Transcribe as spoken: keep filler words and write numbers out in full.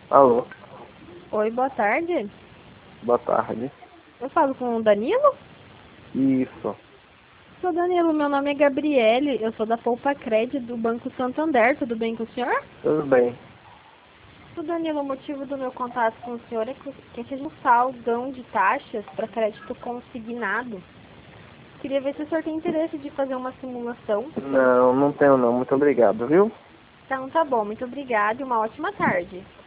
Alô, Oi, boa tarde. boa tarde. Eu falo com o Danilo? Isso, Sou Danilo, meu nome é Gabriele, eu sou da Poupa Cred do Banco Santander, tudo bem com o senhor? tudo bem. O Danilo, o motivo do meu contato com o senhor é que que seja um saldão de taxas para crédito consignado. Queria ver se o senhor tem interesse de fazer uma simulação. Não, não tenho não. Muito obrigado, viu? Então tá bom, muito obrigada e uma ótima tarde.